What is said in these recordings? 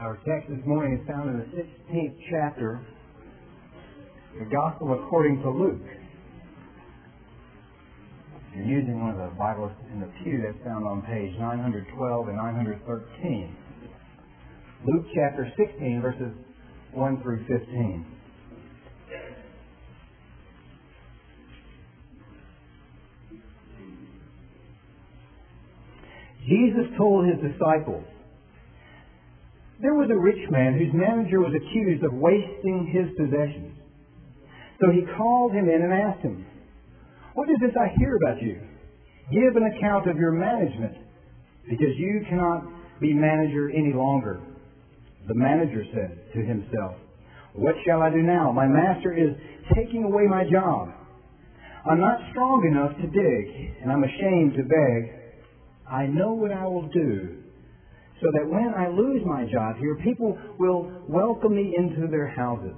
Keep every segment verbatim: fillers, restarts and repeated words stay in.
Our text this morning is found in the sixteenth chapter, the Gospel according to Luke. If you're using one of the Bibles in the pew, that's found on page nine twelve and nine thirteen. Luke chapter sixteen, verses one through fifteen. Jesus told his disciples, "There was a rich man whose manager was accused of wasting his possessions. So he called him in and asked him, 'What is this I hear about you? Give an account of your management, because you cannot be manager any longer.' The manager said to himself, 'What shall I do now? My master is taking away my job. I'm not strong enough to dig, and I'm ashamed to beg. I know what I will do, so that when I lose my job here, people will welcome me into their houses.'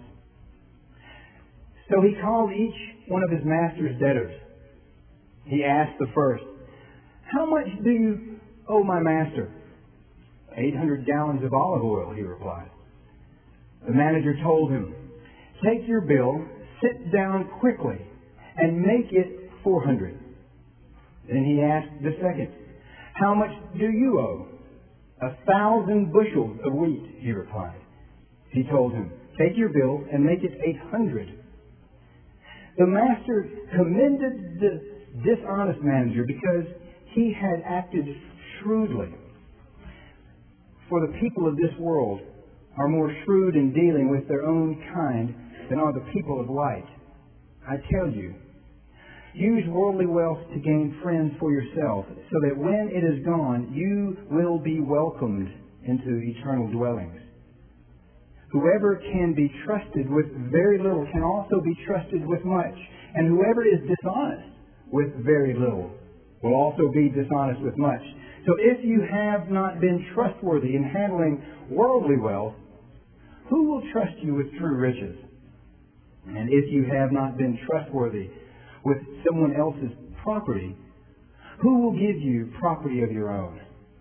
So he called each one of his master's debtors. He asked the first, 'How much do you owe my master?' Eight hundred gallons of olive oil,' he replied. The manager told him, 'Take your bill, sit down quickly, and make it four hundred. Then he asked the second, 'How much do you owe?' 'A thousand bushels of wheat,' he replied. He told him, 'Take your bill and make it eight hundred. The master commended the dishonest manager because he had acted shrewdly. For the people of this world are more shrewd in dealing with their own kind than are the people of light. I tell you, use worldly wealth to gain friends for yourself, so that when it is gone, you will be welcomed into eternal dwellings. Whoever can be trusted with very little can also be trusted with much, and whoever is dishonest with very little will also be dishonest with much. So if you have not been trustworthy in handling worldly wealth, who will trust you with true riches? And if you have not been trustworthy with someone else's property, who will give you property of your own?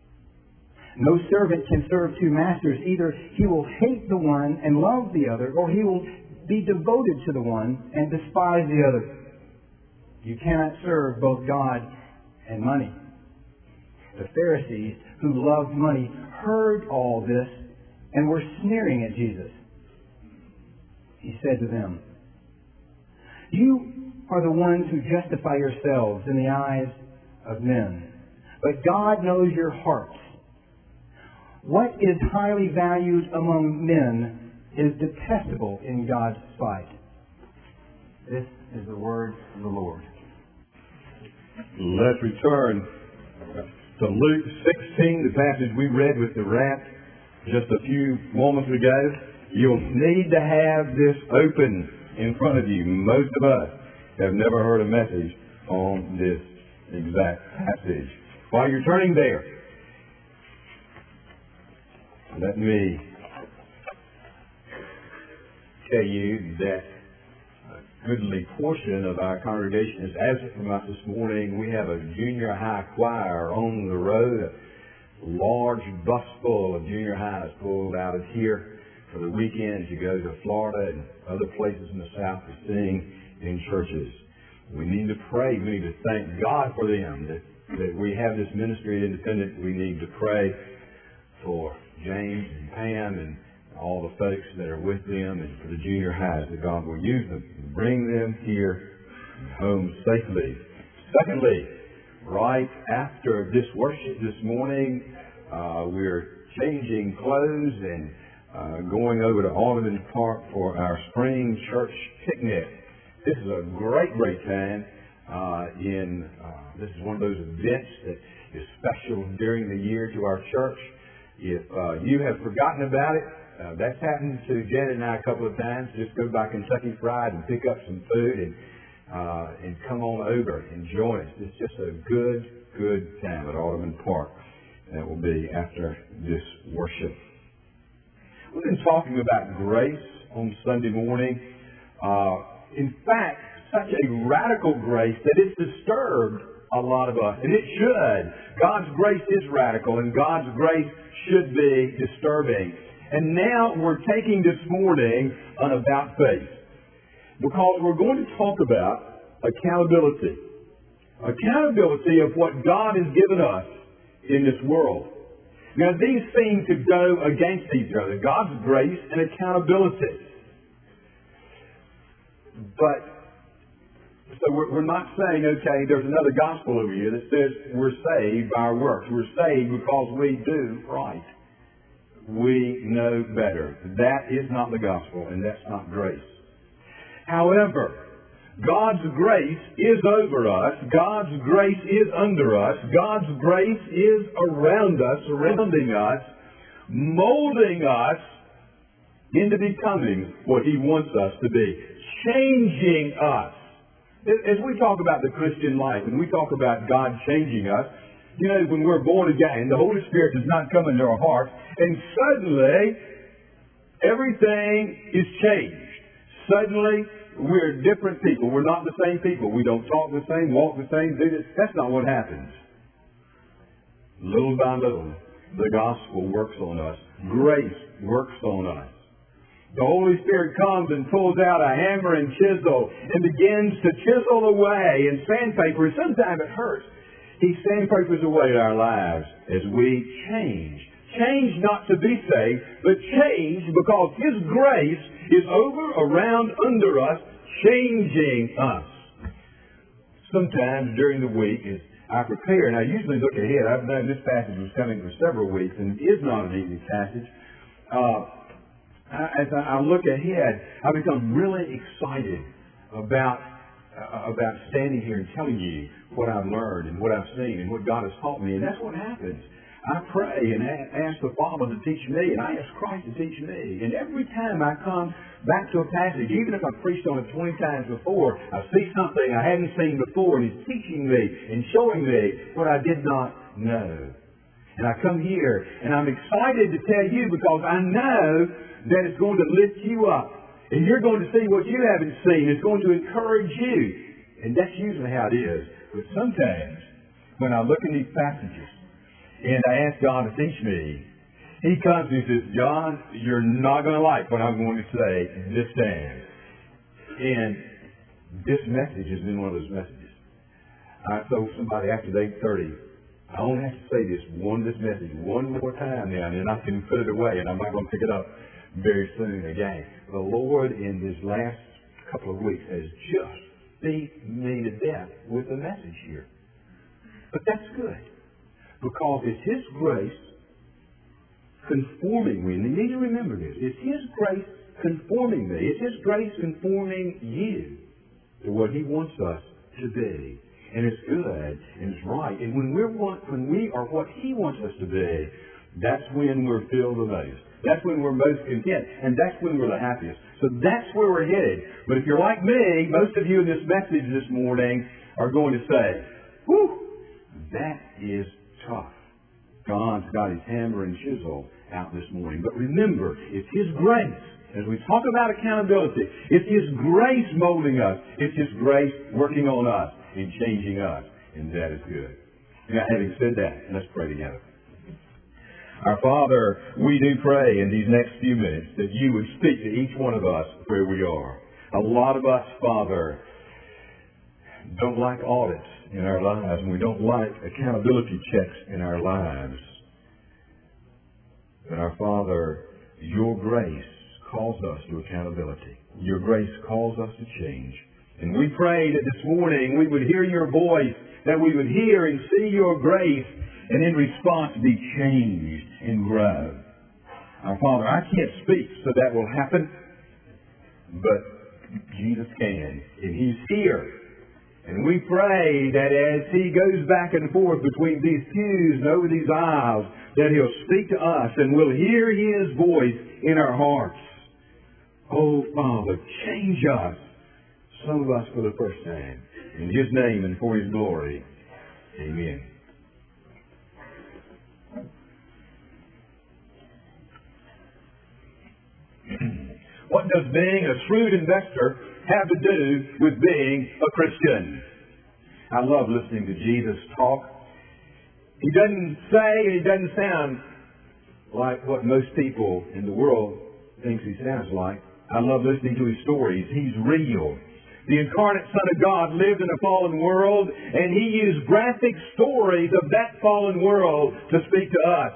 No servant can serve two masters. Either he will hate the one and love the other, or he will be devoted to the one and despise the other. You cannot serve both God and money." The Pharisees, who loved money, heard all this and were sneering at Jesus. He said to them, "You are the ones who justify yourselves in the eyes of men, but God knows your hearts. What is highly valued among men is detestable in God's sight." This is the word of the Lord. Let's return to Luke sixteen, the passage we read with the rat just a few moments ago. You'll need to have this open in front of you. Most of us have never heard a message on this exact passage. While you're turning there, let me tell you that a goodly portion of our congregation is absent from us this morning. We have a junior high choir on the road. A large bus full of junior highs pulled out of here for the weekend to go to Florida and other places in the South to sing in churches. We need to pray. We need to thank God for them, that, that we have this ministry at Independent. We need to pray for James and Pam and all the folks that are with them, and for the junior highs, that God will use them and bring them here home safely. Secondly, right after this worship this morning, uh, we're changing clothes and uh, going over to Alderman Park for our spring church picnic. This is a great, great time. Uh, in uh, this is one of those events that is special during the year to our church. If uh, you have forgotten about it, uh, that's happened to Janet and I a couple of times. Just go by Kentucky Fried and pick up some food and uh, and come on over and join us. It's just a good, good time at Alderman Park. That will be after this worship. We've been talking about grace on Sunday morning. Uh, in fact, such a radical grace that it's disturbed a lot of us, and it should. God's grace is radical, and God's grace should be disturbing. And now we're taking this morning on About Faith, because we're going to talk about accountability. Accountability of what God has given us in this world. Now, these seem to go against each other, God's grace and accountability. But, so we're, we're not saying, okay, there's another gospel over here that says we're saved by our works. We're saved because we do right. We know better. That is not the gospel, and that's not grace. However, God's grace is over us. God's grace is under us. God's grace is around us, surrounding us, molding us into becoming what He wants us to be, changing us. As we talk about the Christian life, and we talk about God changing us, you know, when we're born again, the Holy Spirit does not come into our hearts, and suddenly everything is changed. Suddenly we're different people. We're not the same people. We don't talk the same, walk the same, do this. That's not what happens. Little by little, the gospel works on us. Grace works on us. The Holy Spirit comes and pulls out a hammer and chisel and begins to chisel away and sandpaper. Sometimes it hurts. He sandpapers away our lives as we change. Change not to be saved, but change because His grace is over, around, under us, changing us. Sometimes during the week, as I prepare, and I usually look ahead, I've known this passage was coming for several weeks, and it is not an easy passage. Uh, as I look ahead, I become really excited about uh, about standing here and telling you what I've learned and what I've seen and what God has taught me, and that's what happens. I pray and ask the Father to teach me, and I ask Christ to teach me. And every time I come back to a passage, even if I've preached on it twenty times before, I see something I hadn't seen before, and He's teaching me and showing me what I did not know. And I come here, and I'm excited to tell you because I know that it's going to lift you up. And you're going to see what you haven't seen. It's going to encourage you. And that's usually how it is. But sometimes, when I look in these passages, and I ask God to teach me, He comes and He says, John, you're not going to like what I'm going to say this time. And this message has been one of those messages. I told somebody after eight thirty, I only have to say this one, this message one more time now, and then I can put it away, and I'm not going to pick it up very soon again. The Lord in this last couple of weeks has just beat me to death with the message here. But that's good. Because it's His grace conforming me. And you need to remember this. It's His grace conforming me. It's His grace conforming you to what He wants us to be. And it's good and it's right. And when we're what, when we are what He wants us to be, that's when we're filled the most. That's when we're most content. And that's when we're the happiest. So that's where we're headed. But if you're like me, most of you in this message this morning are going to say, whew, that is tough. God's got His hammer and chisel out this morning. But remember, it's His grace. As we talk about accountability, it's His grace molding us. It's His grace working on us and changing us. And that is good. Now, having said that, let's pray together. Our Father, we do pray in these next few minutes that You would speak to each one of us where we are. A lot of us, Father, don't like audits in our lives, and we don't like accountability checks in our lives. But our Father, Your grace calls us to accountability. Your grace calls us to change. And we pray that this morning we would hear Your voice, that we would hear and see Your grace, and in response be changed and grow. Our Father, I can't speak so that will happen, but Jesus can, and He's here. And we pray that as He goes back and forth between these pews and over these aisles, that He'll speak to us and we'll hear His voice in our hearts. Oh, Father, change us, some of us for the first time. In His name and for His glory. Amen. What does being a shrewd investor have to do with being a Christian? I love listening to Jesus talk. He doesn't say and He doesn't sound like what most people in the world thinks he sounds like. I love listening to his stories. He's real. The incarnate Son of God lived in a fallen world, and he used graphic stories of that fallen world to speak to us.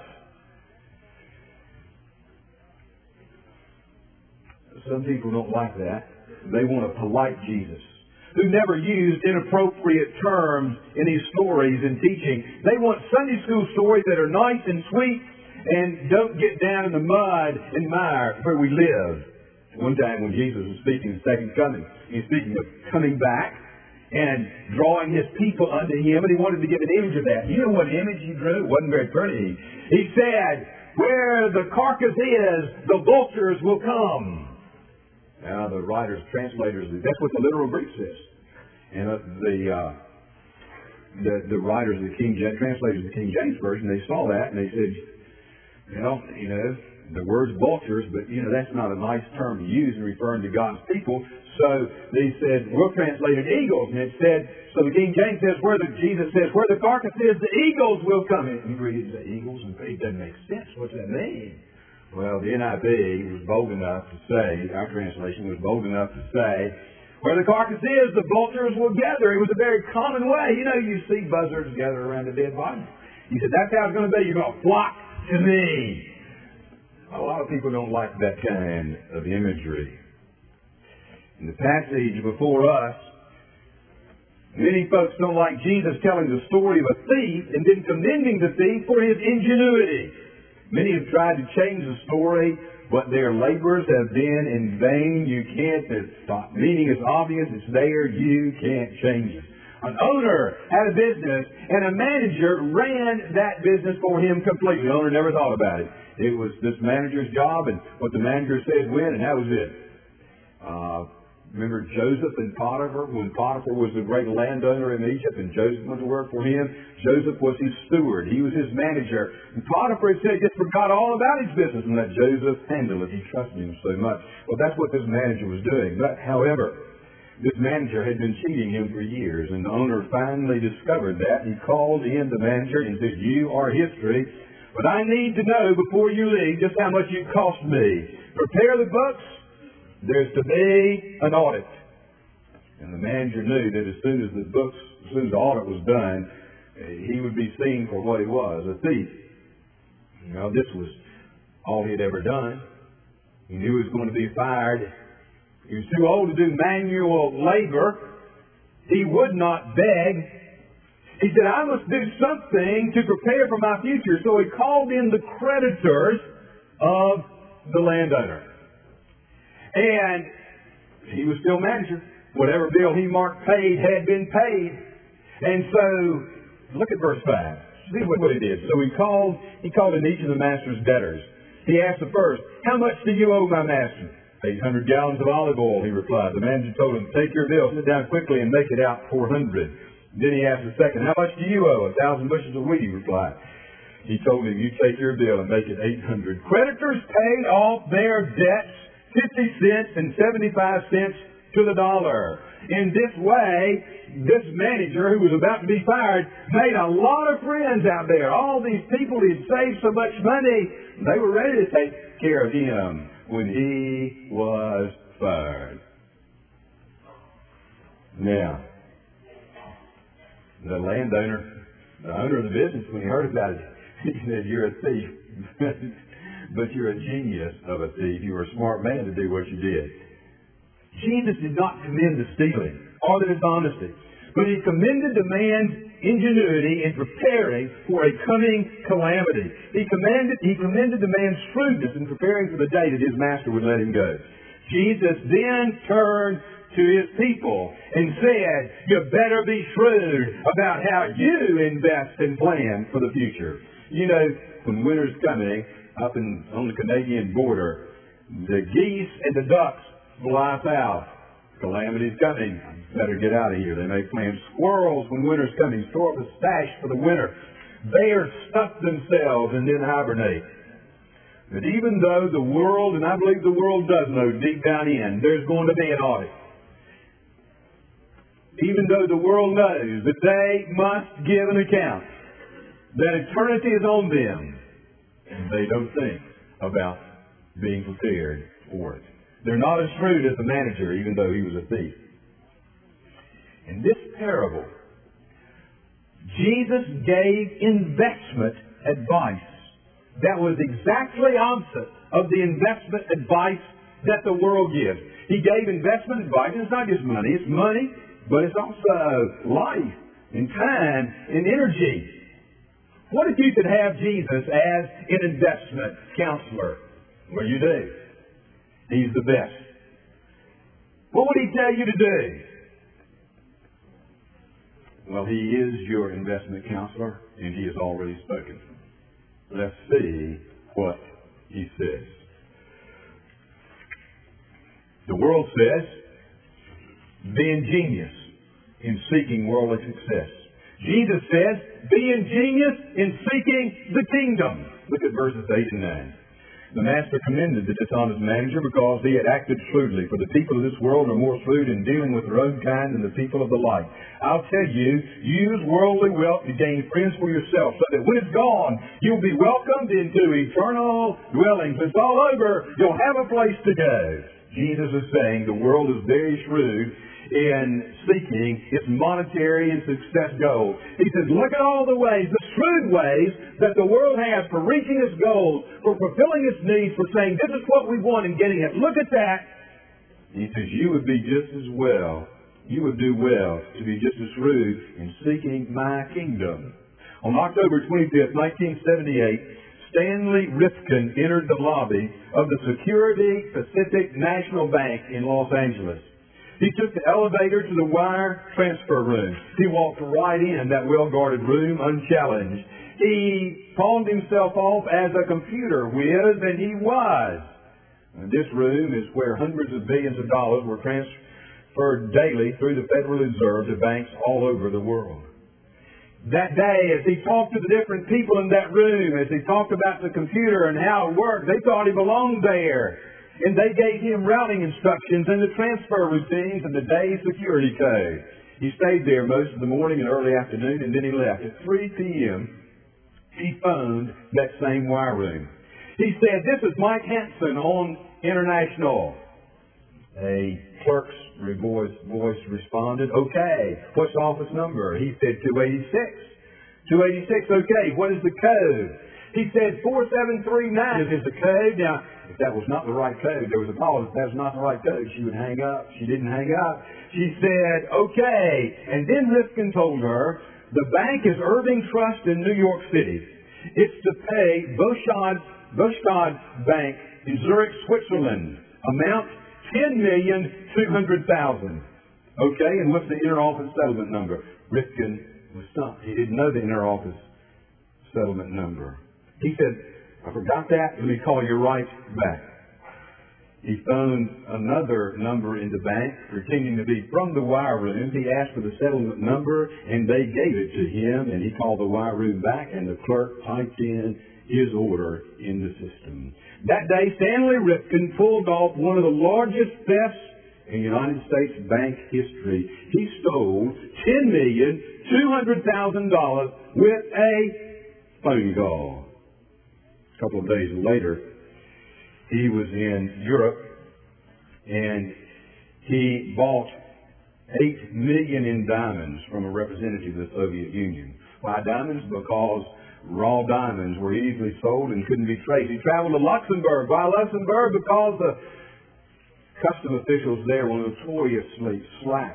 Some people don't like that. They want a polite Jesus who never used inappropriate terms in his stories and teaching. They want Sunday school stories that are nice and sweet and don't get down in the mud and mire where we live. One time when Jesus was speaking of the second coming, he was speaking of coming back and drawing his people unto him, and he wanted to give an image of that. You know what image he drew? It wasn't very pretty. He said, where the carcass is, the vultures will come. Now, the writers, translators, that's what the literal Greek says. And uh, the, uh, the the writers of the King James, translators of the King James Version, they saw that and they said, well, you know, the word's vultures, but, you know, that's not a nice term to use in referring to God's people. So they said, we'll translate it eagles. And it said, so the King James says, where the, Jesus says, where the carcass is, the eagles will come. And you read it, the eagles, and it doesn't make sense. What's that mean? Well, the N I V was bold enough to say, our translation was bold enough to say, where the carcass is, the vultures will gather. It was a very common way. You know, you see buzzards gather around a dead body. He said, that's how it's going to be. You're going to flock to me. A lot of people don't like that kind of imagery. In the passage before us, many folks don't like Jesus telling the story of a thief and then commending the thief for his ingenuity. Many have tried to change the story, but their labors have been in vain. You can't, the meaning is obvious, it's there, you can't change it. An owner had a business, and a manager ran that business for him completely. The owner never thought about it. It was this manager's job, and what the manager said when, and that was it. Uh, Remember Joseph and Potiphar? When Potiphar was the great landowner in Egypt and Joseph went to work for him, Joseph was his steward. He was his manager. And Potiphar said he just forgot all about his business and let Joseph handle it. He trusted him so much. Well, that's what this manager was doing. But, however, this manager had been cheating him for years, and the owner finally discovered that. He called in the manager and said, you are history, but I need to know before you leave just how much you cost me. Prepare the books. There's to be an audit. And the manager knew that as soon as the books, as soon as the audit was done, he would be seen for what he was, a thief. You know, this was all he had ever done. He knew he was going to be fired. He was too old to do manual labor. He would not beg. He said, I must do something to prepare for my future. So he called in the creditors of the landowner. And he was still manager. Whatever bill he marked paid had been paid. And so, look at verse five. See what, what he did. So he called, he called in each of the master's debtors. He asked the first, how much do you owe my master? eight hundred gallons of olive oil, he replied. The manager told him, take your bill, sit down quickly and make it out four hundred. Then he asked the second, how much do you owe? A thousand bushels of wheat, he replied. He told him, you take your bill and make it eight hundred. Creditors paid off their debts fifty cents and seventy-five cents to the dollar. In this way, this manager who was about to be fired made a lot of friends out there. All these people he'd saved so much money, they were ready to take care of him when he was fired. Now, the landowner, the owner of the business, when he heard about it, he said, you're a thief. But you're a genius of a thief. You were a smart man to do what you did. Jesus did not commend the stealing or the dishonesty, but he commended the man's ingenuity in preparing for a coming calamity. He commended, he commended the man's shrewdness in preparing for the day that his master would let him go. Jesus then turned to his people and said, you better be shrewd about how you invest and plan for the future. You know, when winter's coming, up in, on the Canadian border, the geese and the ducks fly south. Calamity's coming. Better get out of here. They make plans. Squirrels, when winter's coming, store up a stash for the winter. Bears stuff themselves and then hibernate. But even though the world, and I believe the world does know deep down in, there's going to be an audit. Even though the world knows that they must give an account, that eternity is on them, and they don't think about being prepared for it. They're not as shrewd as the manager, even though he was a thief. In this parable, Jesus gave investment advice that was exactly opposite of the investment advice that the world gives. He gave investment advice, and it's not just money, it's money, but it's also life and time and energy. What if you could have Jesus as an investment counselor? Well, you do. He's the best. What would he tell you to do? Well, he is your investment counselor, and he has already spoken. Let's see what he says. The world says, be ingenious in seeking worldly success. Jesus says, be ingenious in seeking the kingdom. Look at verses eight and nine. The master commended the dishonest manager because he had acted shrewdly. For the people of this world are more shrewd in dealing with their own kind than the people of the light. I'll tell you, use worldly wealth to gain friends for yourself, so that when it's gone, you'll be welcomed into eternal dwellings. When it's all over, you'll have a place to go. Jesus is saying the world is very shrewd in seeking its monetary and success goals. He says, look at all the ways, the shrewd ways that the world has for reaching its goals, for fulfilling its needs, for saying this is what we want and getting it. Look at that. He says, you would be just as well, you would do well to be just as shrewd in seeking my kingdom. On October twenty-fifth, nineteen seventy-eight, Stanley Rifkin entered the lobby of the Security Pacific National Bank in Los Angeles. He took the elevator to the wire transfer room. He walked right in that well-guarded room unchallenged. He pawned himself off as a computer whiz, and he was. And this room is where hundreds of billions of dollars were transferred daily through the Federal Reserve to banks all over the world. That day, as he talked to the different people in that room, as he talked about the computer and how it worked, they thought he belonged there. And they gave him routing instructions and the transfer routines and the day's security code. He stayed there most of the morning and early afternoon, and then he left. At three p.m., he phoned that same wire room. He said, this is Mike Hanson on International. A clerk's voice, voice responded, okay, what's the office number? He said, two eighty-six. two eighty-six, okay, what is the code? He said, four seven three nine is the code. Now, if that was not the right code, there was a call. If that was not the right code, she would hang up. She didn't hang up. She said, okay. And then Rifkin told her, the bank is Irving Trust in New York City. It's to pay Boschad, Boschad Bank in Zurich, Switzerland. Amount ten million two hundred thousand dollars. Okay, and what's the interoffice settlement number? Rifkin was stumped. He didn't know the interoffice settlement number. He said, I forgot that. Let me call you right back. He phoned another number in the bank, pretending to be from the wire room. He asked for the settlement number, and they gave it to him, and he called the wire room back, and the clerk typed in his order in the system. That day, Stanley Rifkin pulled off one of the largest thefts in United States bank history. He stole ten million two hundred thousand dollars with a phone call. A couple of days later, he was in Europe, and he bought eight million in diamonds from a representative of the Soviet Union. Why diamonds? Because raw diamonds were easily sold and couldn't be traced. He traveled to Luxembourg. Why Luxembourg? Because the custom officials there were notoriously slack.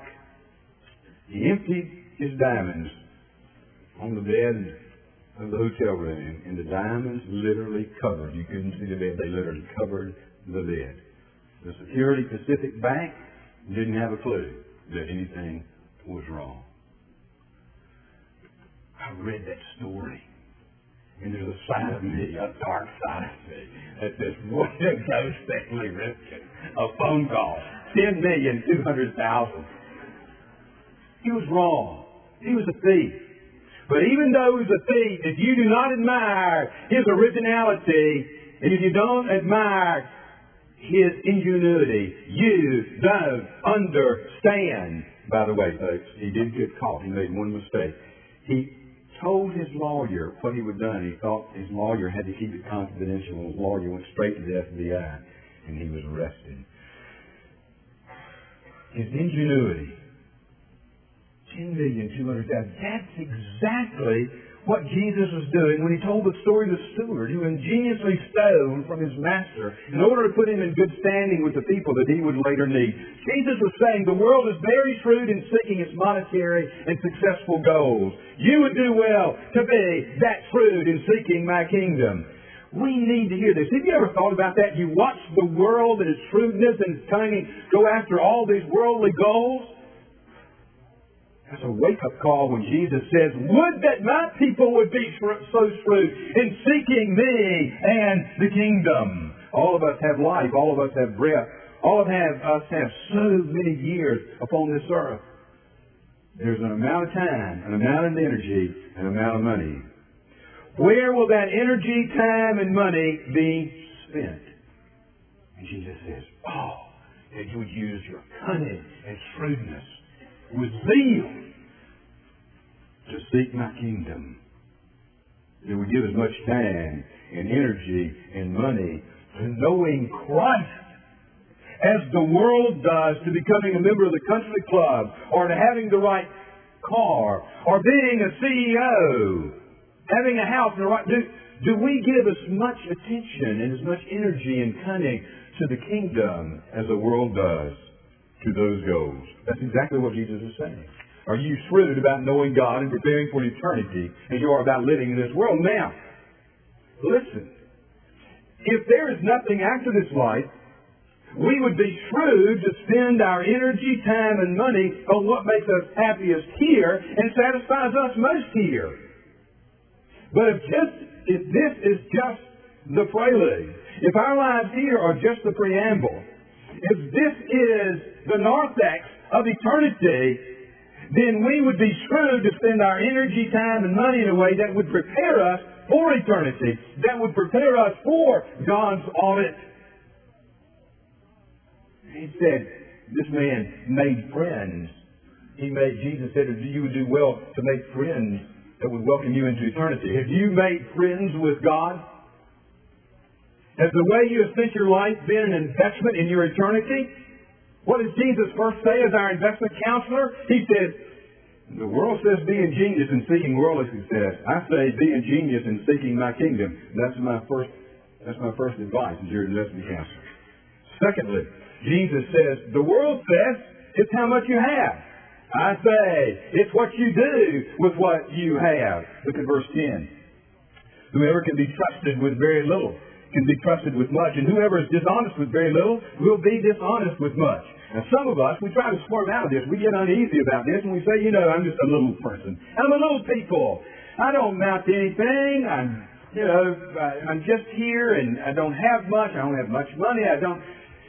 He emptied his diamonds on the bed of the hotel room, and the diamonds literally covered. You couldn't see the bed. They literally covered the bed. The Security Pacific Bank didn't have a clue that anything was wrong. I read that story, and there's a side of me, a dark side of me, that says, "Way to go, Stanley Rifkin." A phone call, ten million two hundred thousand. He was wrong. He was a thief. But even though he was a thief, if you do not admire his originality, and if you don't admire his ingenuity, you don't understand. By the way, folks, he did get caught. He made one mistake. He told his lawyer what he would done. He thought his lawyer had to keep it confidential. His lawyer went straight to the F B I, and he was arrested. His ingenuity, ten million two hundred thousand. That's exactly what Jesus was doing when he told the story of the steward who ingeniously stole from his master in order to put him in good standing with the people that he would later need. Jesus was saying the world is very shrewd in seeking its monetary and successful goals. You would do well to be that shrewd in seeking my kingdom. We need to hear this. Have you ever thought about that? You watch the world and its shrewdness and cunning go after all these worldly goals? That's a wake-up call when Jesus says, would that my people would be so shrewd in seeking me and the kingdom. All of us have life. All of us have breath. All of us have so many years upon this earth. There's an amount of time, an amount of energy, an amount of money. Where will that energy, time, and money be spent? And Jesus says, oh, that you would use your cunning and shrewdness with zeal to seek my kingdom. That would give as much time and energy and money to knowing Christ as the world does to becoming a member of the country club or to having the right car or being a C E O, having a house and the right... Do, do we give as much attention and as much energy and cunning to the kingdom as the world does to those goals? That's exactly what Jesus is saying. Are you shrewd about knowing God and preparing for eternity as you are about living in this world? Now, listen. If there is nothing after this life, we would be shrewd to spend our energy, time, and money on what makes us happiest here and satisfies us most here. But if just if this is just the prelude, if our lives here are just the preamble, if this is the narthex of eternity, then we would be shrewd to spend our energy, time, and money in a way that would prepare us for eternity, that would prepare us for God's audit. He said, this man made friends. He made, Jesus said, you would do well to make friends that would welcome you into eternity. Have you made friends with God? Has the way you have spent your life been an investment in your eternity? What does Jesus first say as our investment counselor? He said, the world says be ingenious in seeking worldly success. I say be ingenious in seeking my kingdom. That's my first, that's my first advice as your investment counselor. Secondly, Jesus says, the world says it's how much you have. I say, it's what you do with what you have. Look at verse ten. Whoever can be trusted with very little can be trusted with much, and whoever is dishonest with very little will be dishonest with much. Now, some of us, we try to squirm out of this. We get uneasy about this, and we say, you know, I'm just a little person. I'm a little people. I don't amount to anything. I'm, you know, I'm just here, and I don't have much. I don't have much money. I don't...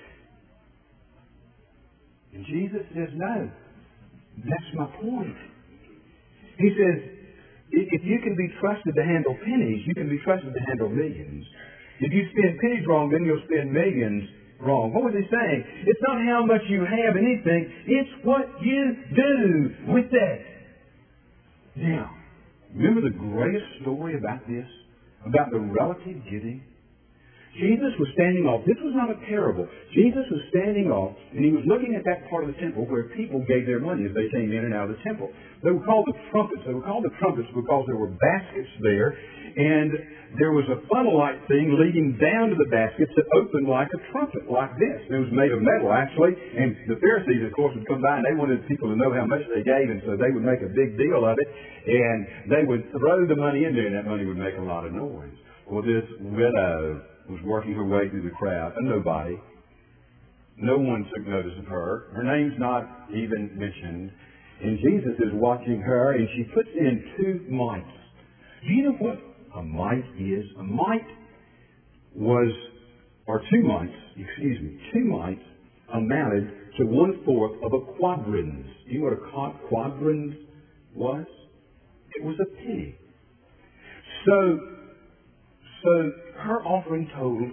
And Jesus says, no. That's my point. He says, if you can be trusted to handle pennies, you can be trusted to handle millions. If you spend pennies wrong, then you'll spend millions wrong. What was he saying? It's not how much you have anything, it's what you do with that. Now, remember the greatest story about this? About the relative giving? Jesus was standing off. This was not a parable. Jesus was standing off, and he was looking at that part of the temple where people gave their money as they came in and out of the temple. They were called the trumpets. They were called the trumpets because there were baskets there, and there was a funnel-like thing leading down to the baskets that opened like a trumpet, like this. It was made of metal, actually, and the Pharisees, of course, would come by, and they wanted people to know how much they gave, and so they would make a big deal of it, and they would throw the money in there, and that money would make a lot of noise. Well, this widow was working her way through the crowd, a nobody. No one took notice of her. Her name's not even mentioned. And Jesus is watching her, and she puts in two mites. Do you know what a mite is? A mite was, or two mites, excuse me, two mites amounted to one-fourth of a quadrans. Do you know what a quadrans was? It was a penny. So, so her offering totaled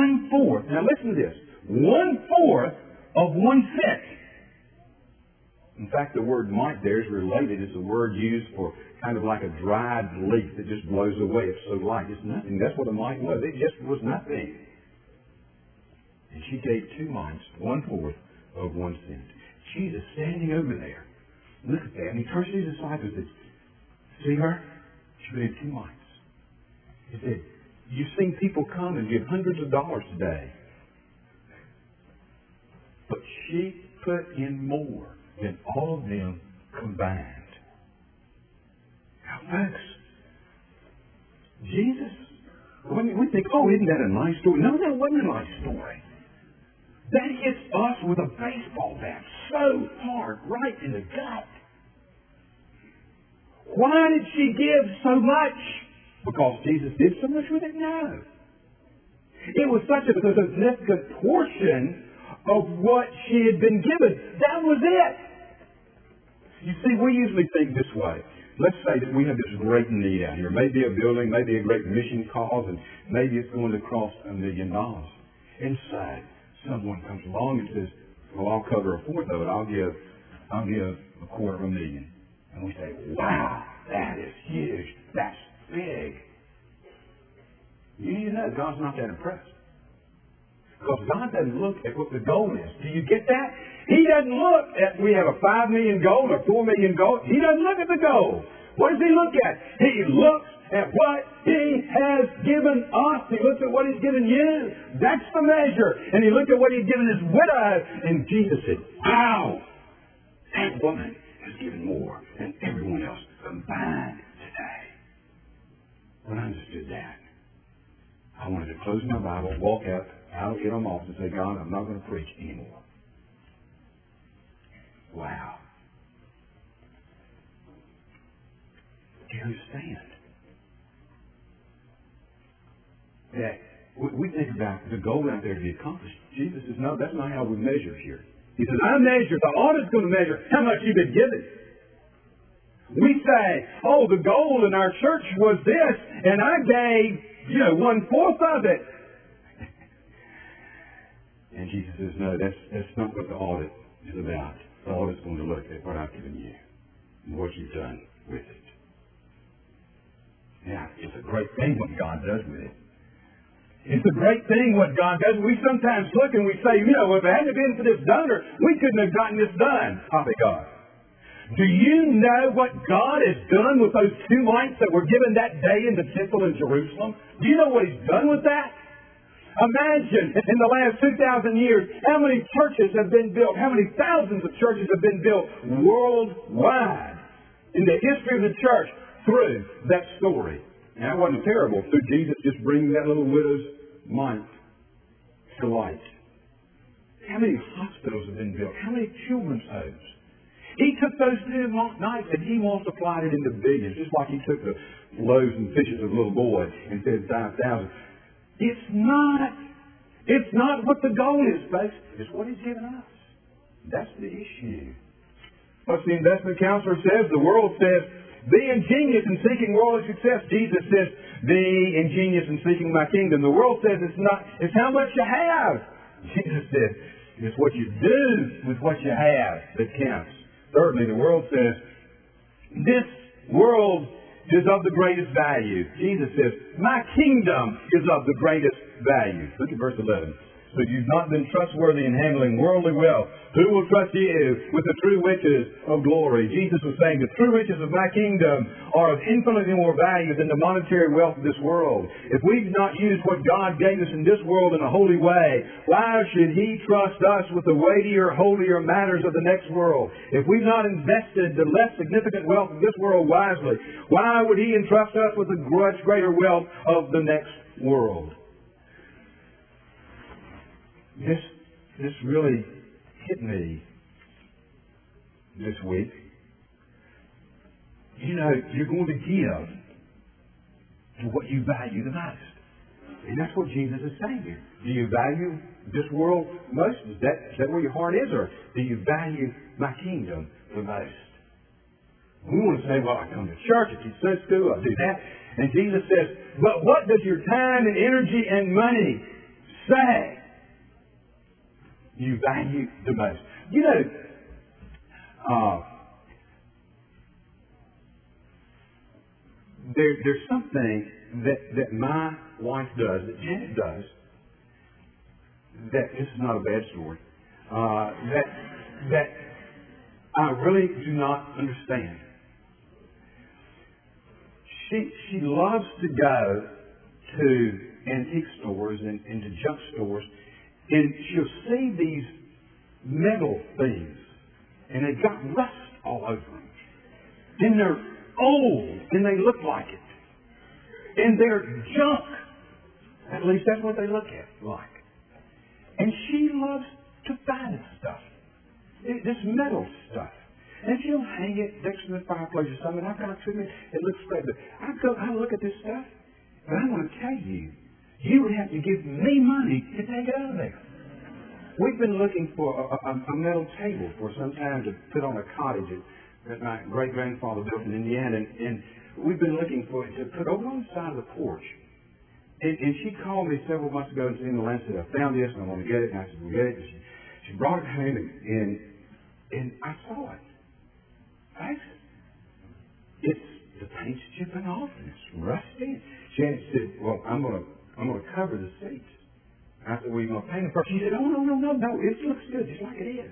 one-fourth. Now listen to this. One-fourth of one cent. In fact, the word mite there is related. It's a word used for kind of like a dried leaf that just blows away. It's so light. It's nothing. That's what a mite was. It just was nothing. And she gave two mites, one-fourth of one cent. Jesus standing over there. Look at that. And he turns to his disciples and says, see her? She gave two mites. He said, you've seen people come and give hundreds of dollars today. But she put in more than all of them combined. Now, folks, Jesus, when we think, oh, isn't that a nice story? No, that wasn't a nice story. That hits us with a baseball bat so hard, right in the gut. Why did she give so much? Because Jesus did so much with it? No. It was such a significant portion of what she had been given. That was it. You see, we usually think this way. Let's say that we have this great need out here. Maybe a building, maybe a great mission cause, and maybe it's going to cost a million dollars. Inside, someone comes along and says, well, I'll cover a fourth of it. I'll give, I'll give a quarter of a million. And we say, wow, that is huge. That's big. You need to know God's not that impressed. Because God doesn't look at what the goal is. Do you get that? He doesn't look at, we have a five million goal or four million goal. He doesn't look at the goal. What does he look at? He looks at what he has given us. He looks at what he's given you. That's the measure. And he looked at what he's given his widow. And Jesus said, wow, that woman has given more than everyone else combined today. When I understood that, I wanted to close my Bible, walk out, out get on my office and say, God, I'm not going to preach anymore. Wow. Do you understand? That we think about the goal out there to be accomplished. Jesus says, no, that's not how we measure here. He says, I measure, the audit's going to measure how much you've been given. We say, oh, the goal in our church was this, and I gave, you know, one-fourth of it. And Jesus says, no, that's, that's not what the audit is about. The audit's going to look at what I've given you and what you've done with it. Now, it's a great thing what God does with it. It's a great thing what God does. We sometimes look and we say, you know, if it hadn't been for this donor, we couldn't have gotten this done. Happy God. Do you know what God has done with those two mites that were given that day in the temple in Jerusalem? Do you know what He's done with that? Imagine in the last two thousand years how many churches have been built, how many thousands of churches have been built worldwide in the history of the church through that story. Now, it wasn't terrible through Jesus just bringing that little widow's mite to light. How many hospitals have been built? How many children's homes? He took those two mites and he multiplied it into billions, just like he took the loaves and fishes of a little boy and fed five thousand. It's not, it's not what the goal is, folks. It's what He's given us. That's the issue. What the investment counselor says, the world says, be ingenious in seeking worldly success. Jesus says, be ingenious in seeking my kingdom. The world says it's not, it's how much you have. Jesus says, it's what you do with what you have that counts. Thirdly, the world says, this world is of the greatest value. Jesus says, my kingdom is of the greatest value. Look at verse eleven. So you've not been trustworthy in handling worldly wealth. Who will trust you with the true riches of glory? Jesus was saying the true riches of my kingdom are of infinitely more value than the monetary wealth of this world. If we've not used what God gave us in this world in a holy way, why should He trust us with the weightier, holier matters of the next world? If we've not invested the less significant wealth of this world wisely, why would He entrust us with the much greater wealth of the next world? This, this really hit me this week. You know, you're going to give to what you value the most. And that's what Jesus is saying here. Do you value this world most? Is that, is that where your heart is? Or do you value my kingdom the most? We want to say, well, I come to church, I teach Sunday school, I do that. And Jesus says, but what does your time and energy and money say you value the most? You know, Uh, there, there's something that, that my wife does, that Janet does, that this is not a bad story, uh, that, that I really do not understand. She, she loves to go to antique stores and, and to junk stores, and she'll see these metal things, and they've got rust all over them. And they're old, and they look like it. And they're junk. At least that's what they look at like. And she loves to buy this stuff, this metal stuff. And she'll hang it next to the fireplace or something. I've got a treatment. It looks great. But I go, I look at this stuff, and I want to tell you, you would have to give me money to take it out of there. We've been looking for a, a, a metal table for some time to put on a cottage that my great-grandfather built in Indiana, and, and we've been looking for it to put over on the side of the porch. And, and she called me several months ago and said, Lance, I found this and I want to get it. And I said, we'll get it. And she, she brought it home, and, and, and I saw it. Thanks. It's the paint's chipping off and it's rusty. Janet said, well, I'm going to I'm going to cover the seats. I said, well, you're going to paint them first. She said, oh, no, no, no, no. It looks good just like it is.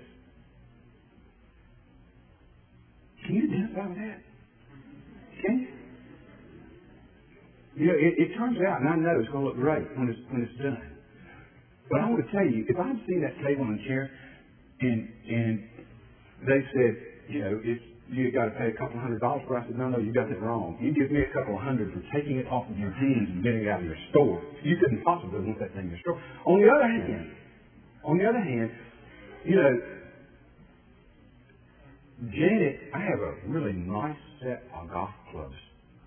Can you identify with that? Can you? You know, it, it turns out, and I know it's going to look great when it's, when it's done. But I want to tell you, if I'd seen that table and chair, and and they said, you know, it's you got to pay a couple hundred dollars for it. I said, no, no, you got it wrong. You give me a couple of hundred for taking it off of your hands and getting it out of your store. You couldn't possibly want that thing in your store. On the other hand, on the other hand, you know, Janet, I have a really nice set of golf clubs.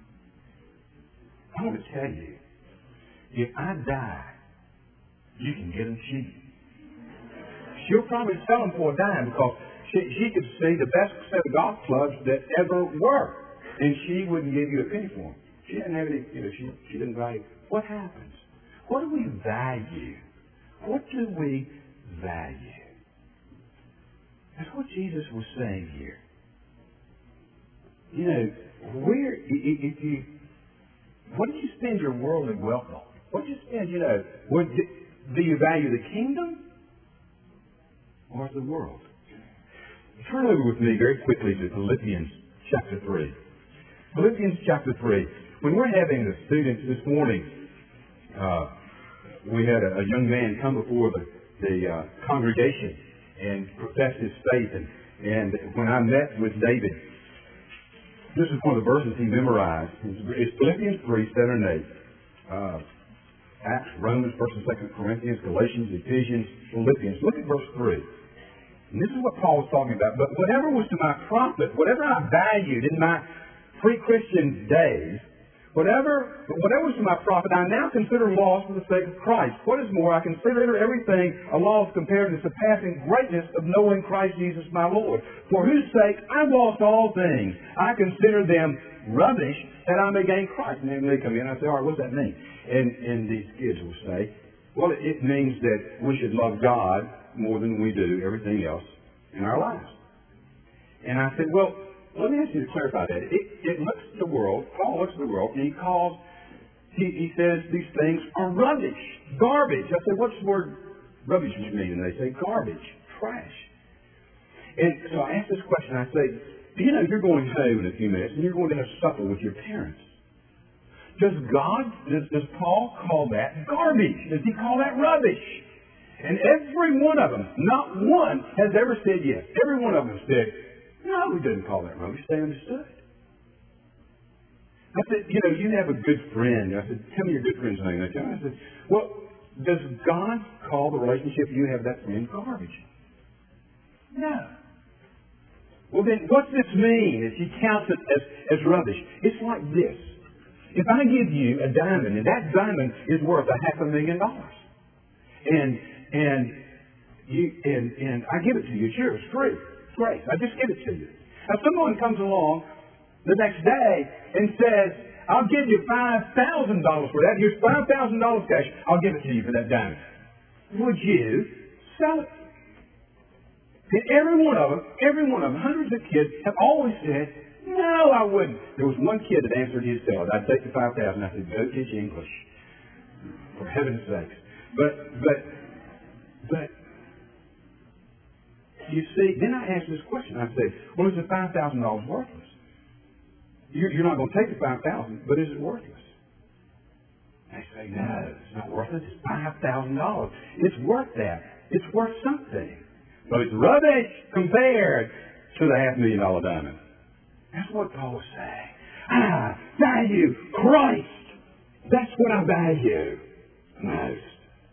I want to tell you, if I die, you can get them cheap. She'll probably sell them for a dime because She, she could see the best set of golf clubs that ever were, and she wouldn't give you a penny for them. She didn't have any, you know, she, she didn't value. What happens? What do we value? What do we value? That's what Jesus was saying here. You know, where, if you, what do you spend your worldly wealth on? What do you spend, you know, what, do you value the kingdom or the world? Turn over with me very quickly to Philippians chapter three. Philippians chapter three. When we're having the students this morning, uh, we had a, a young man come before the, the uh, congregation and profess his faith. And, and when I met with David, this is one of the verses he memorized. It's Philippians three, seven and eight. Uh, Acts, Romans, First and Second Corinthians, Galatians, Ephesians, Philippians. Look at verse three. And this is what Paul was talking about. But whatever was to my profit, whatever I valued in my pre-Christian days, whatever, whatever was to my profit, I now consider loss for the sake of Christ. What is more, I consider everything a loss compared to the surpassing greatness of knowing Christ Jesus my Lord, for whose sake I lost all things. I consider them rubbish that I may gain Christ. And then they come in and I say, all right, what does that mean? And, and these kids will say, well, it means that we should love God more than we do everything else in our lives. And I said, well, let me ask you to clarify that. It, it looks at the world, Paul looks at the world, and he calls, he, he says these things are rubbish, garbage. I said, what's the word rubbish mean? And they say garbage, trash. And so I asked this question, I say, you know, you're going home in a few minutes, and you're going to have supper with your parents. Does God, does, does Paul call that garbage? Does he call that rubbish? And every one of them, not one, has ever said yes. Every one of them said, no, we didn't call that rubbish. They understood. I said, you know, you have a good friend. I said, tell me your good friend's name. I said, well, does God call the relationship you have with that friend garbage? No. Well, then what's this mean if he counts it as, as rubbish? It's like this. If I give you a diamond, and that diamond is worth a half a million dollars, and And you and, and I give it to you. Sure, it's free. It's great. I just give it to you. Now someone comes along the next day and says, I'll give you five thousand dollars for that. Here's five thousand dollars cash. I'll give it to you for that diamond. Would you sell it? And every one of them, every one of them, hundreds of kids have always said, no, I wouldn't. There was one kid that answered his salad. I'd take the five thousand. I said, go teach English. For heaven's sakes. But, but, but, you see, then I asked this question. I said, well, is the five thousand dollars worthless? You're, you're not going to take the five thousand dollars, but is it worthless? They say, no, it's not worthless. It's five thousand dollars. It's worth that. It's worth something. But it's rubbish compared to the half million dollar diamond. That's what Paul was saying. I value Christ. That's what I value most.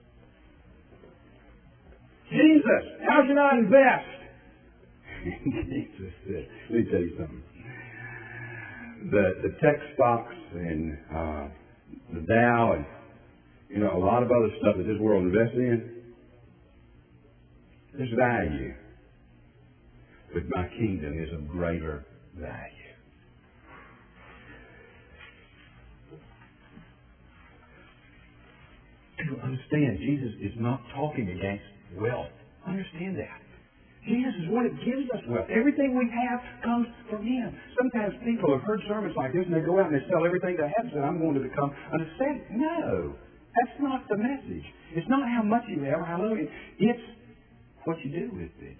Jesus, how should I invest? Jesus said, let me tell you something. The, the tech stocks and uh, the Dow and, you know, a lot of other stuff that this world invests in, there's value. But my kingdom is of greater value. To understand, Jesus is not talking against wealth. Understand that. Jesus is one that gives us wealth. Everything we have comes from Him. Sometimes people have heard sermons like this and they go out and they sell everything they have and say, I'm going to become understanding. No. That's not the message. It's not how much you have or how little you have. It's what you do with it.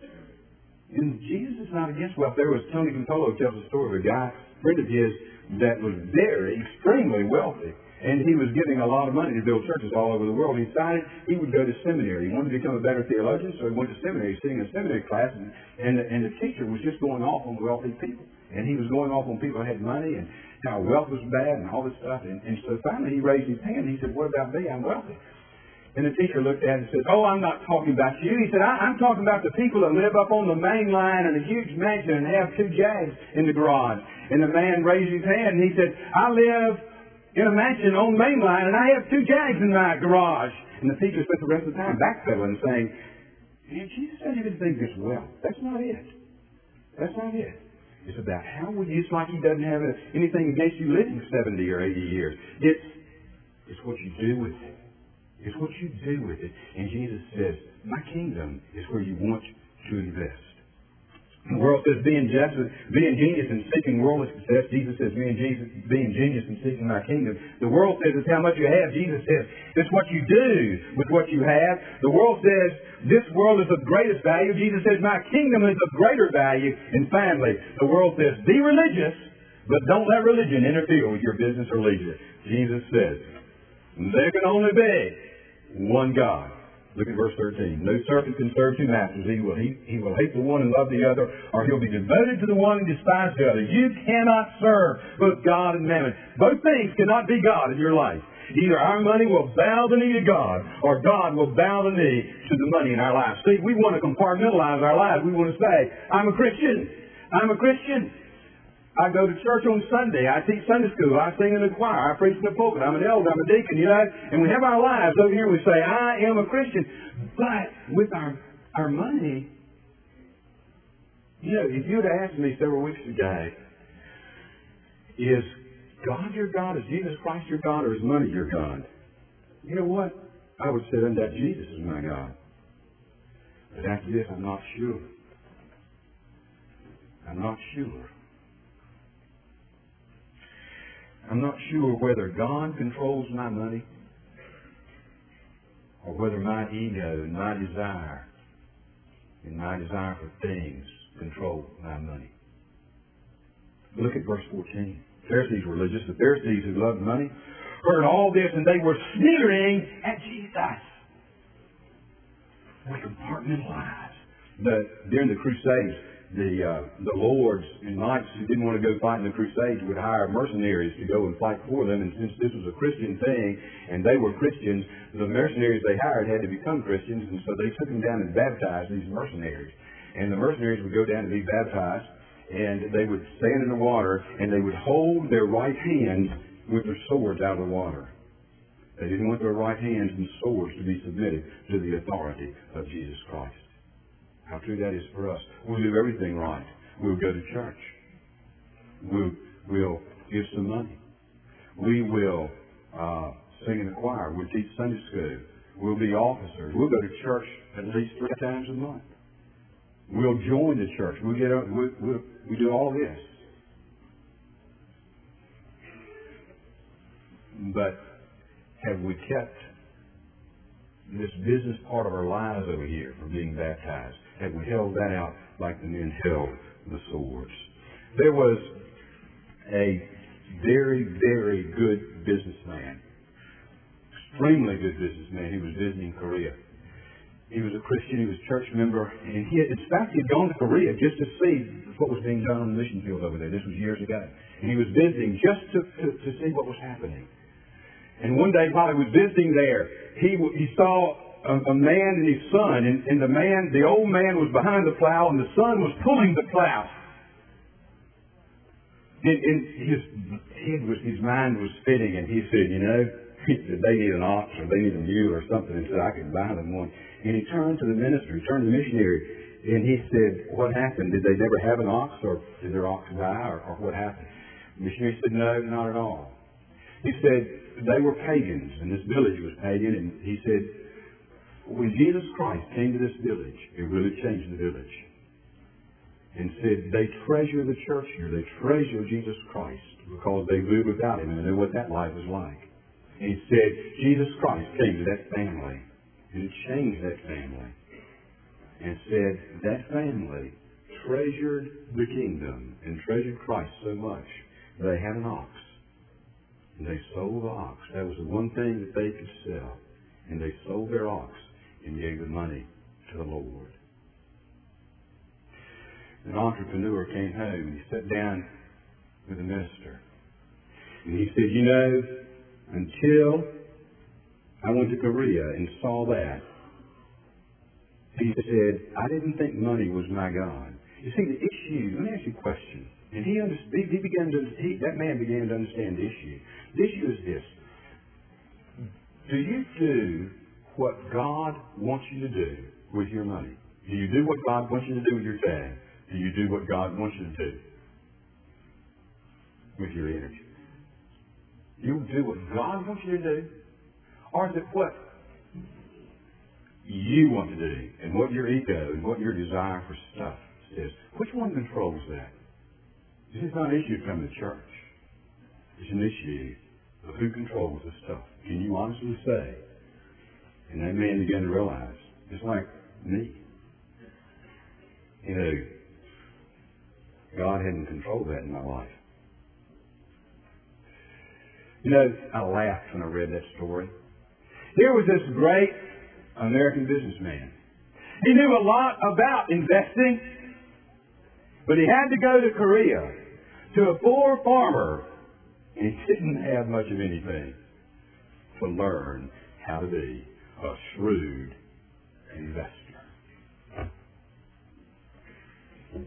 And Jesus is not against wealth. There was Tony Campolo who tells a story of a guy, a friend of his, that was very, extremely wealthy. And he was giving a lot of money to build churches all over the world. He decided he would go to seminary. He wanted to become a better theologian, so he went to seminary. He was sitting in a seminary class, and, and, the, and the teacher was just going off on wealthy people. And he was going off on people who had money and how wealth was bad and all this stuff. And, and so finally he raised his hand and he said, what about me? I'm wealthy. And the teacher looked at him and said, oh, I'm not talking about you. He said, I, I'm talking about the people that live up on the main line in a huge mansion and have two Jags in the garage. And the man raised his hand and he said, I live in a mansion on the main line and I have two Jags in my garage. And the teacher spent the rest of the time backpedaling, saying, man, Jesus said he didn't think this well. That's not it. That's not it. It's about how we use, like he doesn't have anything against you living seventy or eighty years. It's, it's what you do with it. It's what you do with it. And Jesus says, my kingdom is where you want to invest. The world says, be ingenious, be ingenious in seeking worldly success. Jesus says, be ingenious, be ingenious in seeking my kingdom. The world says, it's how much you have. Jesus says, it's what you do with what you have. The world says, this world is of greatest value. Jesus says, my kingdom is of greater value. And finally, the world says, be religious, but don't let religion interfere with your business or leisure. Jesus says, there can only be one God. Look at verse thirteen. No servant can serve two masters. He will, he, he will hate the one and love the other, or he'll be devoted to the one and despise the other. You cannot serve both God and mammon. Both things cannot be God in your life. Either our money will bow the knee to God, or God will bow the knee to the money in our lives. See, we want to compartmentalize our lives. We want to say, I'm a Christian. I'm a Christian. I go to church on Sunday. I teach Sunday school. I sing in the choir. I preach in the pulpit. I'm an elder. I'm a deacon, you know. And we have our lives over here. We say, I am a Christian. But with our, our money, you know, if you had asked me several weeks ago, is God your God? Is Jesus Christ your God? Or is money your God? You know what? I would say then that Jesus is my God. But after this, I'm not sure. I'm not sure. I'm not sure whether God controls my money or whether my ego and my desire and my desire for things control my money. Look at verse fourteen. Pharisees were religious. The Pharisees who loved money heard all this and they were sneering at Jesus. They compartmentalized. The, during the Crusades, The uh, the lords and knights who didn't want to go fight in the Crusades would hire mercenaries to go and fight for them. And since this was a Christian thing, and they were Christians, the mercenaries they hired had to become Christians, and so they took them down and baptized these mercenaries. And the mercenaries would go down to be baptized, and they would stand in the water, and they would hold their right hands with their swords out of the water. They didn't want their right hands and swords to be submitted to the authority of Jesus Christ. How true that is for us. We'll do everything right. We'll go to church. We'll, we'll give some money. We will uh, sing in the choir. We'll teach Sunday school. We'll be officers. We'll go to church at least three times a month. We'll join the church. We'll get up, we, we, we do all this. But have we kept this business part of our lives over here from being baptized? Have we held that out like the men held the swords? There was a very, very good businessman, extremely good businessman. He was visiting Korea. He was a Christian. He was a church member. And he had, in fact, he had gone to Korea just to see what was being done on the mission field over there. This was years ago. And he was visiting just to, to, to see what was happening. And one day while he was visiting there, he, he saw a, a man and his son. And, and the man, the old man was behind the plow and the son was pulling the plow. And, and his head was, his mind was spinning, and he said, you know, they need an ox or they need a mule or something, and said, I could buy them one. And he turned to the minister, he turned to the missionary, and he said, what happened? Did they never have an ox, or did their ox die, or, or what happened? The missionary said, no, not at all. He said, they were pagans, and this village was pagan, and he said, when Jesus Christ came to this village, it really changed the village. And said, they treasure the church here, they treasure Jesus Christ, because they lived without Him, and they knew what that life was like. And he said, Jesus Christ came to that family, and He changed that family. And said, that family treasured the kingdom and treasured Christ so much, they had an ox. And they sold the ox. That was the one thing that they could sell. And they sold their ox and gave the money to the Lord. An entrepreneur came home and he sat down with the minister. And he said, you know, until I went to Korea and saw that, he said, I didn't think money was my God. You see, the issue, let me ask you a question. And he, understood, he began to, he, that man began to understand the issue. The issue is this. Do you do what God wants you to do with your money? Do you do what God wants you to do with your time? Do you do what God wants you to do with your energy? You do what God wants you to do? Or is it what you want to do and what your ego and what your desire for stuff says? Which one controls that? This is not an issue of coming to church. It's an issue of who controls this stuff. Can you honestly say? And that man began to realize, it's like me. You know, God hadn't controlled that in my life. You know, I laughed when I read that story. Here was this great American businessman. He knew a lot about investing, but he had to go to Korea to a poor farmer, and he didn't have much of anything to learn how to be a shrewd investor.